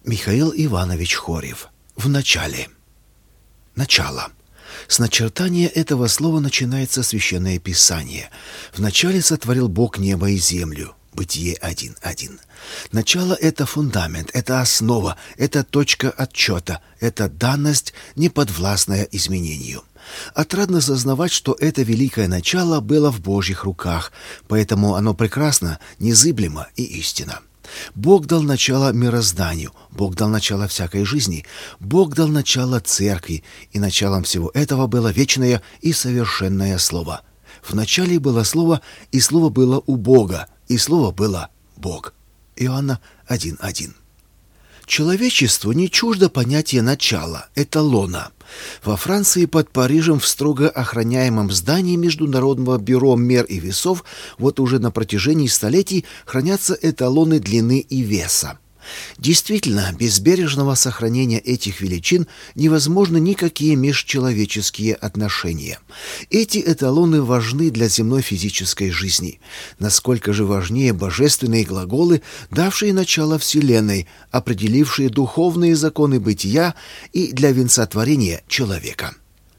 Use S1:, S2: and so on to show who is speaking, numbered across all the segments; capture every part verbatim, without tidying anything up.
S1: Михаил Иванович Хорев. В начале. Начало. С начертания этого слова начинается Священное Писание. В начале сотворил Бог небо и землю. Бытие один один. Начало — это фундамент, это основа, это точка отчета, это данность, неподвластная изменению. Отрадно сознавать, что это великое начало было в Божьих руках, поэтому оно прекрасно, незыблемо и истинно. Бог дал начало мирозданию, Бог дал начало всякой жизни, Бог дал начало церкви, и началом всего этого было вечное и совершенное Слово. В начале было Слово, и Слово было у Бога, и Слово было Бог. Иоанна один один. Человечеству не чуждо понятие начала, эталона. Во Франции под Парижем в строго охраняемом здании Международного бюро мер и весов вот уже на протяжении столетий хранятся эталоны длины и веса. Действительно, без бережного сохранения этих величин невозможны никакие межчеловеческие отношения. Эти эталоны важны для земной физической жизни. Насколько же важнее божественные глаголы, давшие начало Вселенной, определившие духовные законы бытия и для венцотворения человека.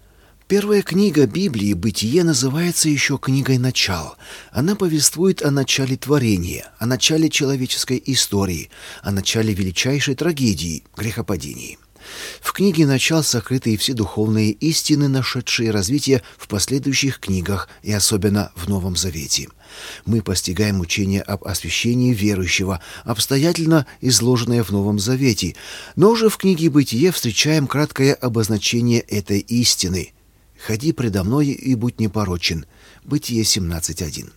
S1: Первая книга Библии «Бытие» называется еще книгой «Начал». Она повествует о начале творения, о начале человеческой истории, о начале величайшей трагедии – грехопадении. В книге «Начал» сокрыты и все духовные истины, нашедшие развитие в последующих книгах и особенно в Новом Завете. Мы постигаем учение об освящении верующего, обстоятельно изложенное в Новом Завете, но уже в книге «Бытие» встречаем краткое обозначение этой истины – «Ходи предо мной и будь непорочен». Бытие семнадцать один.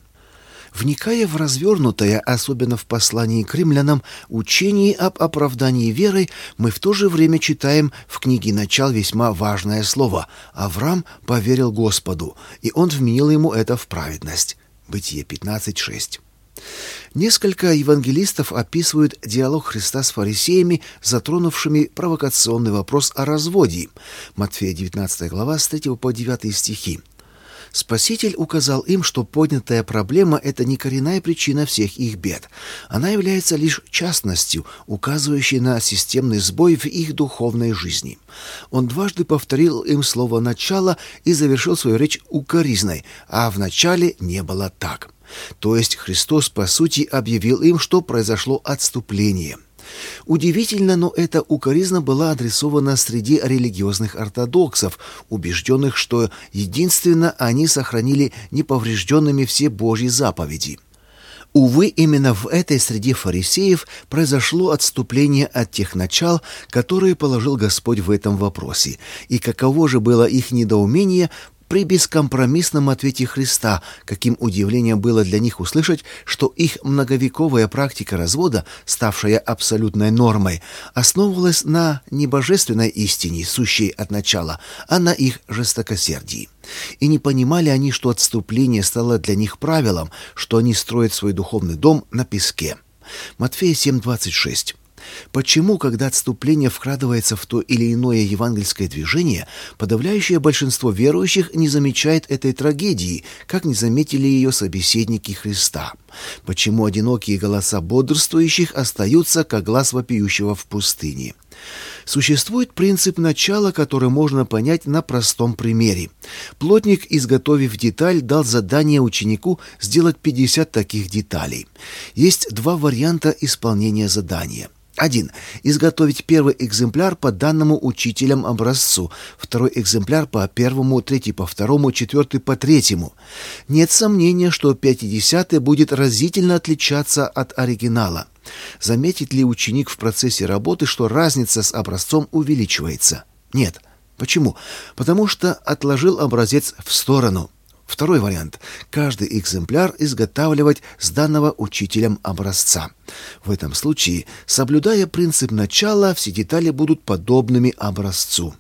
S1: Вникая в развернутое, особенно в послании к римлянам, учение об оправдании верой, мы в то же время читаем в книге «Начал» весьма важное слово «Авраам поверил Господу, и он вменил ему это в праведность». Бытие пятнадцать шесть. Несколько евангелистов описывают диалог Христа с фарисеями, затронувшими провокационный вопрос о разводе. Матфея девятнадцатая глава, с третьего по девятый стихи. Спаситель указал им, что поднятая проблема – это не коренная причина всех их бед. Она является лишь частностью, указывающей на системный сбой в их духовной жизни. Он дважды повторил им слово «начало» и завершил свою речь укоризной, а в начале не было так. То есть Христос, по сути, объявил им, что произошло отступление. Удивительно, но эта укоризна была адресована среди религиозных ортодоксов, убежденных, что единственно они сохранили неповрежденными все Божьи заповеди. Увы, именно в этой среде фарисеев произошло отступление от тех начал, которые положил Господь в этом вопросе, и каково же было их недоумение при бескомпромиссном ответе Христа, каким удивлением было для них услышать, что их многовековая практика развода, ставшая абсолютной нормой, основывалась на не божественной истине, сущей от начала, а на их жестокосердии. И не понимали они, что отступление стало для них правилом, что они строят свой духовный дом на песке. Матфея семь двадцать шесть. Почему, когда отступление вкрадывается в то или иное евангельское движение, подавляющее большинство верующих не замечает этой трагедии, как не заметили ее собеседники Христа? Почему одинокие голоса бодрствующих остаются, как глас вопиющего в пустыне? Существует принцип начала, который можно понять на простом примере. Плотник, изготовив деталь, дал задание ученику сделать пятьдесят таких деталей. Есть два варианта исполнения задания. Один. Изготовить первый экземпляр по данному учителям образцу, второй экземпляр по первому, третий по второму, четвертый по третьему. Нет сомнения, что пятидесятый будет разительно отличаться от оригинала. Заметит ли ученик в процессе работы, что разница с образцом увеличивается? Нет. Почему? Потому что отложил образец в сторону. Второй вариант. Каждый экземпляр изготавливать с данного учителем образца. В этом случае, соблюдая принцип начала, все детали будут подобными образцу.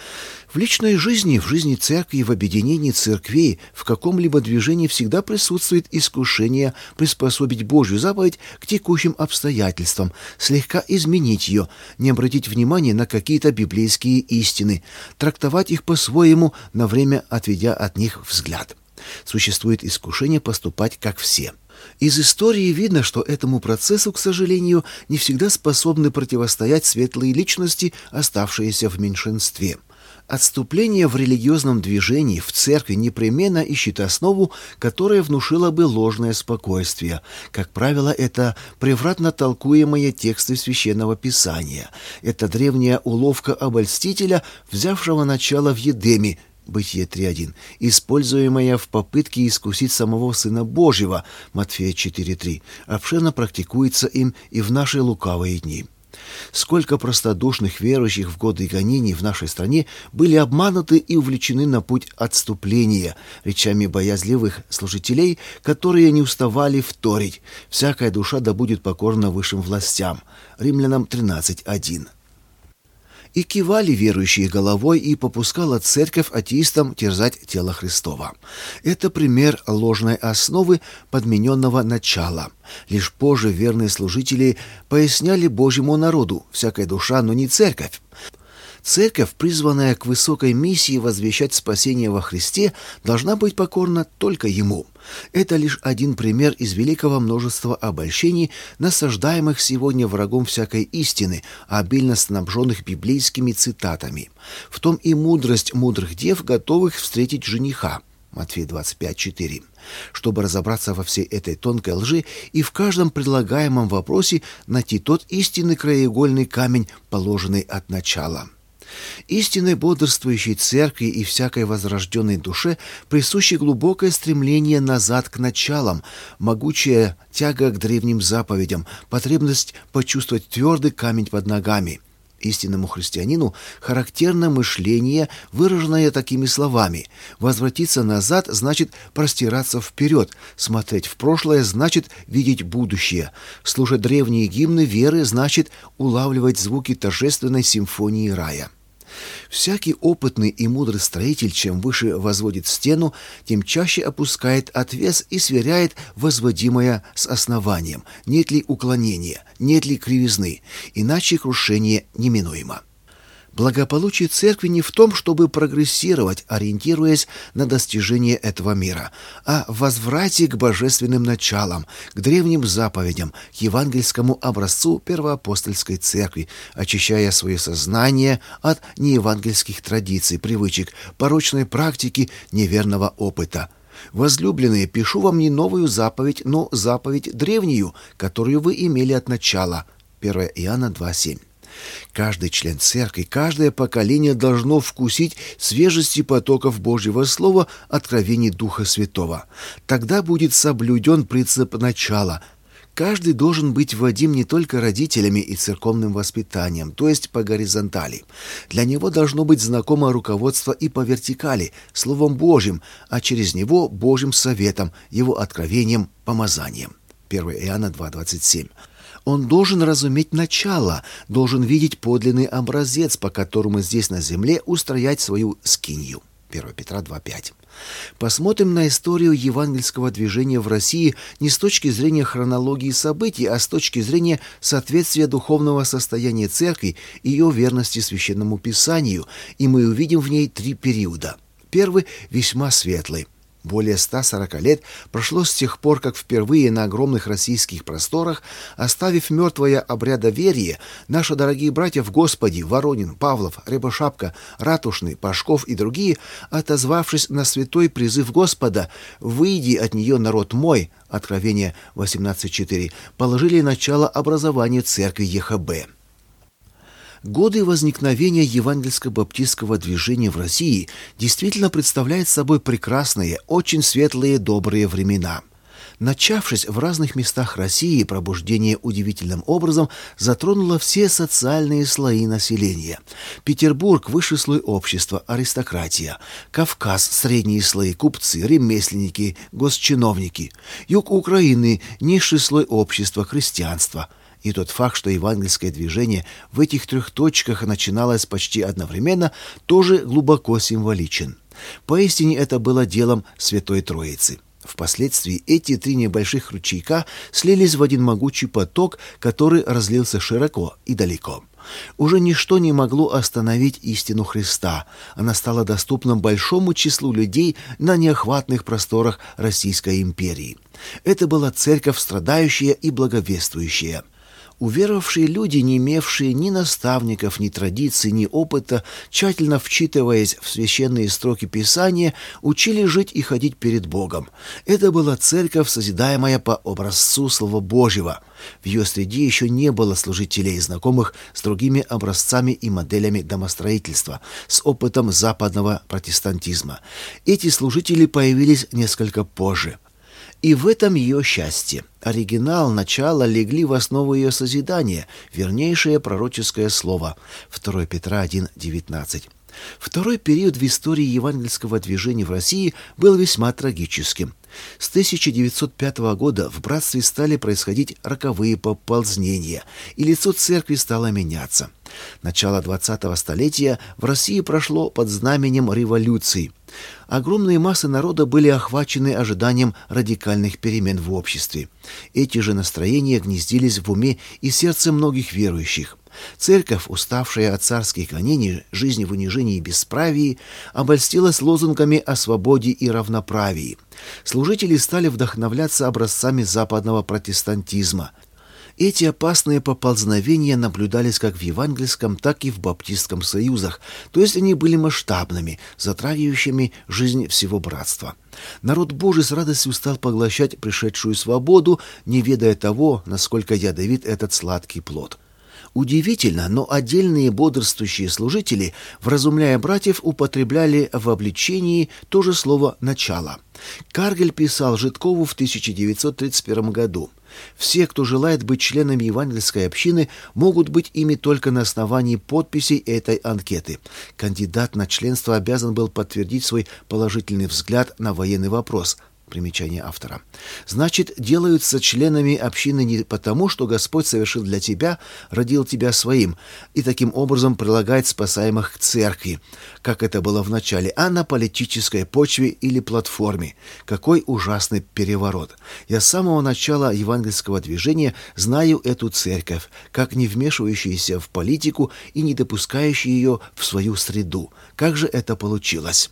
S1: В личной жизни, в жизни церкви, в объединении церквей, в каком-либо движении всегда присутствует искушение приспособить Божью заповедь к текущим обстоятельствам, слегка изменить ее, не обратить внимания на какие-то библейские истины, трактовать их по-своему, на время отведя от них взгляд. Существует искушение поступать как все. Из истории видно, что этому процессу, к сожалению, не всегда способны противостоять светлые личности, оставшиеся в меньшинстве. Отступление в религиозном движении в церкви непременно ищет основу, которая внушила бы ложное спокойствие. Как правило, это превратно толкуемые тексты Священного Писания. Это древняя уловка обольстителя, взявшего начало в Едеме, Бытие три один, используемая в попытке искусить самого Сына Божьего, Матфея четыре три, обширно практикуется им и в наши лукавые дни. Сколько простодушных верующих в годы гонений в нашей стране были обмануты и увлечены на путь отступления речами боязливых служителей, которые не уставали вторить: «Всякая душа да будет покорна высшим властям». Римлянам тринадцать один. И кивали верующие головой, и попускала церковь атеистам терзать тело Христова. Это пример ложной основы подмененного начала. Лишь позже верные служители поясняли Божьему народу: всякая душа, но не церковь. Церковь, призванная к высокой миссии возвещать спасение во Христе, должна быть покорна только Ему. Это лишь один пример из великого множества обольщений, насаждаемых сегодня врагом всякой истины, обильно снабженных библейскими цитатами. В том и мудрость мудрых дев, готовых встретить жениха. Матфея двадцать пять четыре. Чтобы разобраться во всей этой тонкой лжи и в каждом предлагаемом вопросе найти тот истинный краеугольный камень, положенный от начала. Истинной бодрствующей церкви и всякой возрожденной душе присуще глубокое стремление назад к началам, могучая тяга к древним заповедям, потребность почувствовать твердый камень под ногами. Истинному христианину характерно мышление, выраженное такими словами: «Возвратиться назад значит простираться вперед, смотреть в прошлое значит видеть будущее, слушать древние гимны веры значит улавливать звуки торжественной симфонии рая». Всякий опытный и мудрый строитель, чем выше возводит стену, тем чаще опускает отвес и сверяет возводимое с основанием, нет ли уклонения, нет ли кривизны, иначе крушение неминуемо. Благополучие церкви не в том, чтобы прогрессировать, ориентируясь на достижение этого мира, а в возврате к божественным началам, к древним заповедям, к евангельскому образцу первоапостольской церкви, очищая свое сознание от неевангельских традиций, привычек, порочной практики, неверного опыта. «Возлюбленные, пишу вам не новую заповедь, но заповедь древнюю, которую вы имели от начала». первое Иоанна два семь. Каждый член церкви, каждое поколение должно вкусить свежести потоков Божьего Слова, откровений Духа Святого. Тогда будет соблюден принцип начала. Каждый должен быть вводим не только родителями и церковным воспитанием, то есть по горизонтали. Для него должно быть знакомо руководство и по вертикали, Словом Божьим, а через него Божьим советом, его откровением, помазанием. первое Иоанна два двадцать семь. Он должен разуметь начало, должен видеть подлинный образец, по которому здесь на земле устроять свою скинью. первое Петра два пять. Посмотрим на историю евангельского движения в России не с точки зрения хронологии событий, а с точки зрения соответствия духовного состояния церкви и ее верности Священному Писанию, и мы увидим в ней три периода. Первый весьма светлый. Более ста сорока лет прошло с тех пор, как впервые на огромных российских просторах, оставив мертвое обрядоверие, наши дорогие братья в Господе Воронин, Павлов, Рябошапка, Ратушный, Пашков и другие, отозвавшись на святой призыв Господа «Выйди от нее, народ мой», Откровение восемнадцать четыре, положили начало образованию церкви ЕХБ. Годы возникновения евангельско-баптистского движения в России действительно представляют собой прекрасные, очень светлые, добрые времена. Начавшись в разных местах России, пробуждение удивительным образом затронуло все социальные слои населения. Петербург – высший слой общества, аристократия. Кавказ – средние слои, купцы, ремесленники, госчиновники. Юг Украины – низший слой общества, крестьянство. И тот факт, что евангельское движение в этих трех точках начиналось почти одновременно, тоже глубоко символичен. Поистине это было делом Святой Троицы. Впоследствии эти три небольших ручейка слились в один могучий поток, который разлился широко и далеко. Уже ничто не могло остановить истину Христа. Она стала доступна большому числу людей на неохватных просторах Российской империи. Это была церковь страдающая и благовествующая. Уверовавшие люди, не имевшие ни наставников, ни традиций, ни опыта, тщательно вчитываясь в священные строки Писания, учили жить и ходить перед Богом. Это была церковь, созидаемая по образцу Слова Божьего. В ее среде еще не было служителей, знакомых с другими образцами и моделями домостроительства, с опытом западного протестантизма. Эти служители появились несколько позже. И в этом ее счастье. Оригинал, начало легли в основу ее созидания, вернейшее пророческое слово. второе Петра один девятнадцать. Второй период в истории евангельского движения в России был весьма трагическим. С тысяча девятьсот пятого года в братстве стали происходить роковые поползнения, и лицо церкви стало меняться. Начало двадцатого столетия в России прошло под знаменем революции. Огромные массы народа были охвачены ожиданием радикальных перемен в обществе. Эти же настроения гнездились в уме и сердце многих верующих. Церковь, уставшая от царских гонений, жизни в унижении и бесправии, обольстилась лозунгами о свободе и равноправии. Служители стали вдохновляться образцами западного протестантизма. Эти опасные поползновения наблюдались как в евангельском, так и в баптистском союзах, то есть они были масштабными, затрагивающими жизнь всего братства. Народ Божий с радостью стал поглощать пришедшую свободу, не ведая того, насколько ядовит этот сладкий плод. Удивительно, но отдельные бодрствующие служители, вразумляя братьев, употребляли в обличении то же слово «начало». Каргель писал Житкову в тысяча девятьсот тридцать первом году: «Все, кто желает быть членами евангельской общины, могут быть ими только на основании подписей этой анкеты. Кандидат на членство обязан был подтвердить свой положительный взгляд на военный вопрос». Примечание автора. Значит, делаются членами общины не потому, что Господь совершил для тебя, родил тебя своим, и таким образом прилагает спасаемых к церкви, как это было в начале, а на политической почве или платформе. Какой ужасный переворот! Я с самого начала евангельского движения знаю эту церковь, как не вмешивающуюся в политику и не допускающую ее в свою среду. Как же это получилось?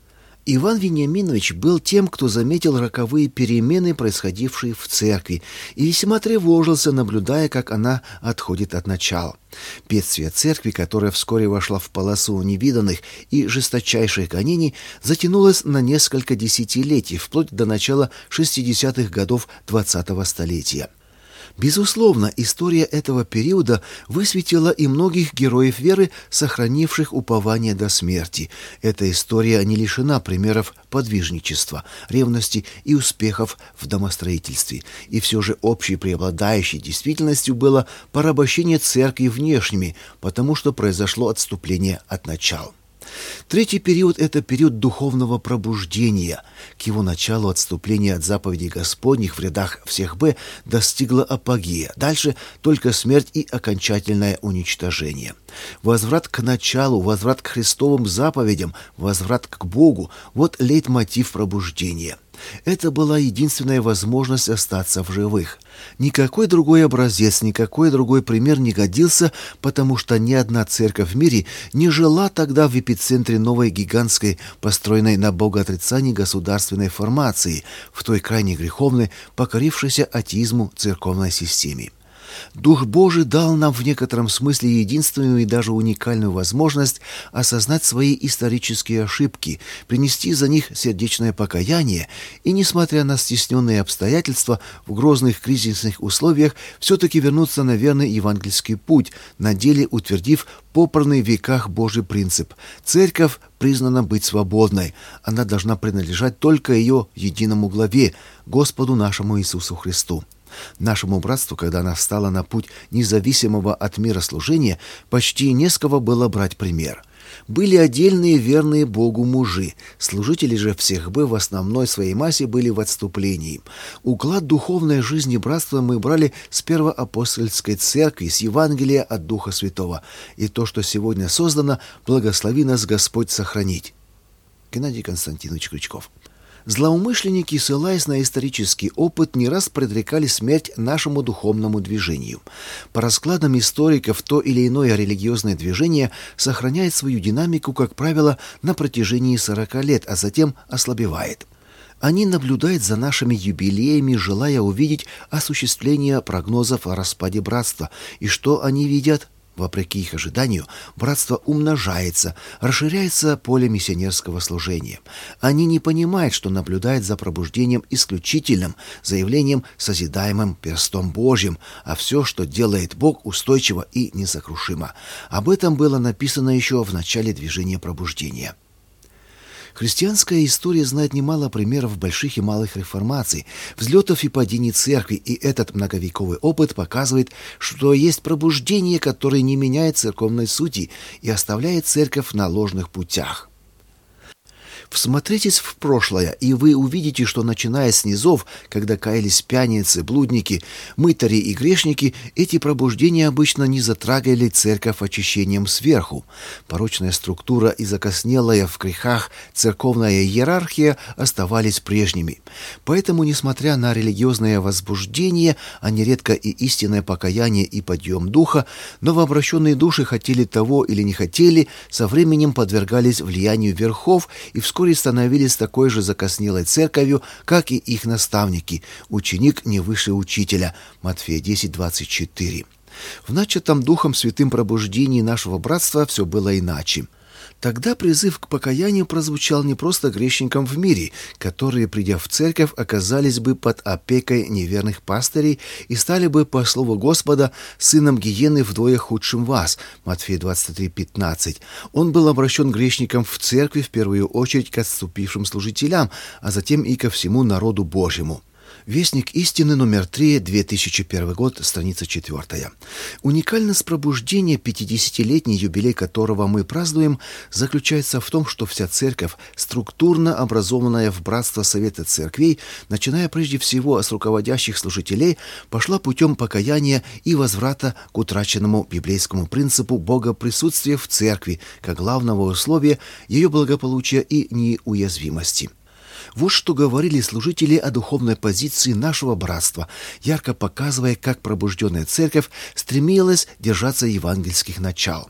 S1: Иван Вениаминович был тем, кто заметил роковые перемены, происходившие в церкви, и весьма тревожился, наблюдая, как она отходит от начала. Бедствие церкви, которая вскоре вошла в полосу невиданных и жесточайших гонений, затянулось на несколько десятилетий, вплоть до начала шестидесятых годов двадцатого столетия. Безусловно, история этого периода высветила и многих героев веры, сохранивших упование до смерти. Эта история не лишена примеров подвижничества, ревности и успехов в домостроительстве. И все же общей преобладающей действительностью было порабощение церкви внешними, потому что произошло отступление от начала. Третий период – это период духовного пробуждения. К его началу отступление от заповедей Господних в рядах всех Б достигло апогея. Дальше только смерть и окончательное уничтожение. Возврат к началу, возврат к Христовым заповедям, возврат к Богу – вот лейтмотив пробуждения. Это была единственная возможность остаться в живых. Никакой другой образец, никакой другой пример не годился, потому что ни одна церковь в мире не жила тогда в эпицентре новой гигантской, построенной на богоотрицании государственной формации, в той крайне греховной, покорившейся атеизму церковной системе. Дух Божий дал нам в некотором смысле единственную и даже уникальную возможность осознать свои исторические ошибки, принести за них сердечное покаяние и, несмотря на стесненные обстоятельства, в грозных кризисных условиях все-таки вернуться на верный евангельский путь, на деле утвердив попранный в веках Божий принцип. Церковь признана быть свободной. Она должна принадлежать только ее единому главе, Господу нашему Иисусу Христу. Нашему братству, когда она встала на путь независимого от мира служения, почти не с кого было брать пример. Были отдельные верные Богу мужи, служители же всех Б в основной своей массе были в отступлении. Уклад духовной жизни братства мы брали с первоапостольской церкви, с Евангелия от Духа Святого, и то, что сегодня создано, благослови нас Господь сохранить. Геннадий Константинович Крючков. Злоумышленники, ссылаясь на исторический опыт, не раз предрекали смерть нашему духовному движению. По раскладам историков, то или иное религиозное движение сохраняет свою динамику, как правило, на протяжении сорока лет, а затем ослабевает. Они наблюдают за нашими юбилеями, желая увидеть осуществление прогнозов о распаде братства. И что они видят? Вопреки их ожиданию, братство умножается, расширяется поле миссионерского служения. Они не понимают, что наблюдают за пробуждением исключительным, заявлением, созидаемым перстом Божьим, а все, что делает Бог, устойчиво и несокрушимо. Об этом было написано еще в начале движения пробуждения. Христианская история знает немало примеров больших и малых реформаций, взлетов и падений церкви, и этот многовековый опыт показывает, что есть пробуждение, которое не меняет церковной сути и оставляет церковь на ложных путях. Всмотритесь в прошлое, и вы увидите, что, начиная с низов, когда каялись пьяницы, блудники, мытари и грешники, эти пробуждения обычно не затрагивали церковь очищением сверху. Порочная структура и закоснелая в грехах церковная иерархия оставались прежними. Поэтому, несмотря на религиозное возбуждение, а нередко и истинное покаяние и подъем духа, новообращенные души, хотели того или не хотели, со временем подвергались влиянию верхов и вскоре вскоре становились такой же закоснелой церковью, как и их наставники. Ученик не выше учителя. Матфея десять, двадцать четыре. В начатом Духом Святым пробуждении нашего братства все было иначе. Тогда призыв к покаянию прозвучал не просто грешникам в мире, которые, придя в церковь, оказались бы под опекой неверных пастырей и стали бы, по слову Господа, сыном гиены вдвое худшим вас. Матфея двадцать три, пятнадцать. Он был обращен грешникам в церкви, в первую очередь к отступившим служителям, а затем и ко всему народу Божьему. Вестник истины номер три, две тысячи первый год, страница четвертая. Уникальность пробуждения, пятидесятилетний юбилей которого мы празднуем, заключается в том, что вся церковь, структурно образованная в братство Совета Церквей, начиная прежде всего с руководящих служителей, пошла путем покаяния и возврата к утраченному библейскому принципу богоприсутствия в церкви, как главного условия ее благополучия и неуязвимости. Вот что говорили служители о духовной позиции нашего братства, ярко показывая, как пробужденная церковь стремилась держаться евангельских начал.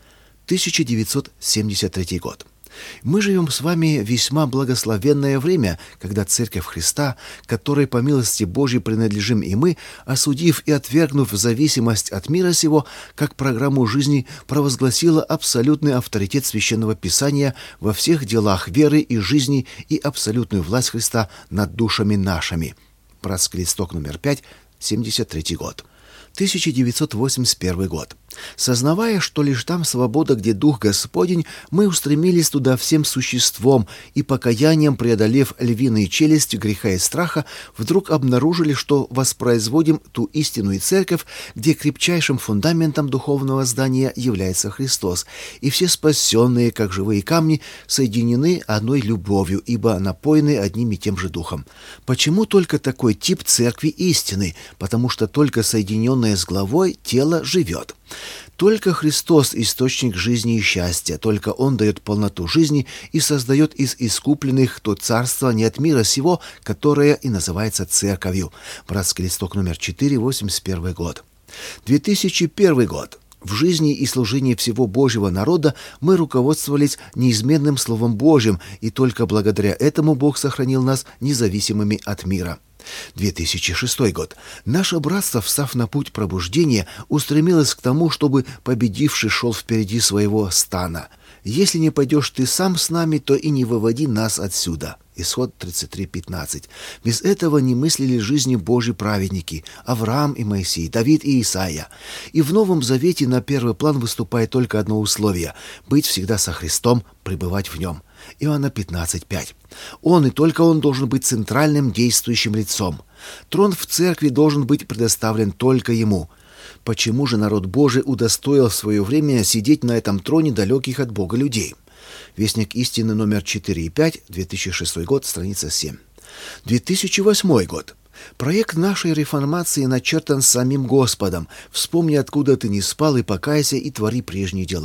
S1: тысяча девятьсот семьдесят третий год. Мы живем с вами в весьма благословенное время, когда Церковь Христа, которой по милости Божьей принадлежим и мы, осудив и отвергнув зависимость от мира сего, как программу жизни, провозгласила абсолютный авторитет Священного Писания во всех делах веры и жизни и абсолютную власть Христа над душами нашими. Братский листок номер пять, семьдесят третий год. тысяча девятьсот восемьдесят первый год. Сознавая, что лишь там свобода, где Дух Господень, мы устремились туда всем существом и покаянием, преодолев львиные челюсти греха и страха, вдруг обнаружили, что воспроизводим ту истинную церковь, где крепчайшим фундаментом духовного здания является Христос, и все спасенные, как живые камни, соединены одной любовью, ибо напоены одним и тем же Духом. Почему только такой тип церкви истины? Потому что только соединенное с главой тело живет. Только Христос – источник жизни и счастья, только Он дает полноту жизни и создает из искупленных то царство не от мира сего, которое и называется церковью. Братский листок номер четыре, восемьдесят первый год. две тысячи первый год. В жизни и служении всего Божьего народа мы руководствовались неизменным Словом Божьим, и только благодаря этому Бог сохранил нас независимыми от мира. две тысячи шестой год. Наше братство, встав на путь пробуждения, устремилось к тому, чтобы победивший шел впереди своего стана. «Если не пойдешь ты сам с нами, то и не выводи нас отсюда». Исход тридцать три, пятнадцать. Без этого не мыслили жизни Божьи праведники Авраам и Моисей, Давид и Исаия. И в Новом Завете на первый план выступает только одно условие – быть всегда со Христом, пребывать в Нем. Иоанна пятнадцать, пять. Он и только Он должен быть центральным действующим лицом. Трон в церкви должен быть предоставлен только Ему. Почему же народ Божий удостоил в свое время сидеть на этом троне далеких от Бога людей? Вестник истины номер четыре и пять, две тысячи шестой год, страница семь. две тысячи восьмой год. Проект нашей реформации начертан самим Господом. Вспомни, откуда ты не спал, и покайся, и твори прежние дела.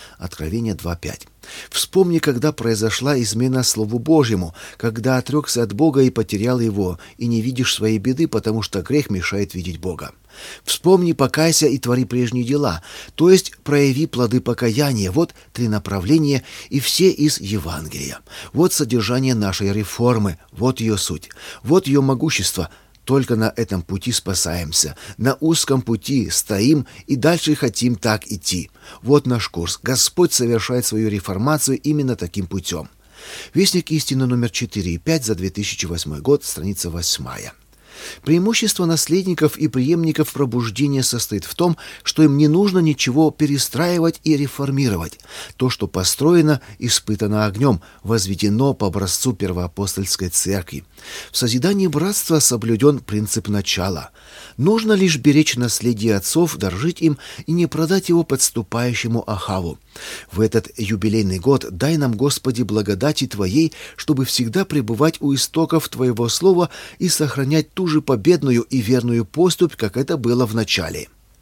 S1: Откровение два пять. Вспомни, когда произошла измена Слову Божьему, когда отрекся от Бога и потерял Его, и не видишь своей беды, потому что грех мешает видеть Бога. Вспомни, покайся и твори прежние дела, то есть прояви плоды покаяния. Вот три направления, и все из Евангелия. Вот содержание нашей реформы, вот ее суть, вот ее могущество. Только на этом пути спасаемся. На узком пути стоим и дальше хотим так идти. Вот наш курс. Господь совершает свою реформацию именно таким путем. Вестник истины номер четыре и пять за две тысячи восьмой год, страница восьмая. Преимущество наследников и преемников пробуждения состоит в том, что им не нужно ничего перестраивать и реформировать. То, что построено, испытано огнем, возведено по образцу первоапостольской церкви. В созидании братства соблюден принцип начала. Нужно лишь беречь наследие отцов, дорожить им и не продать его подступающему Ахаву. В этот юбилейный год дай нам, Господи, благодати Твоей, чтобы всегда пребывать у истоков Твоего слова и сохранять ту же победную и верную поступь, как это было в начале.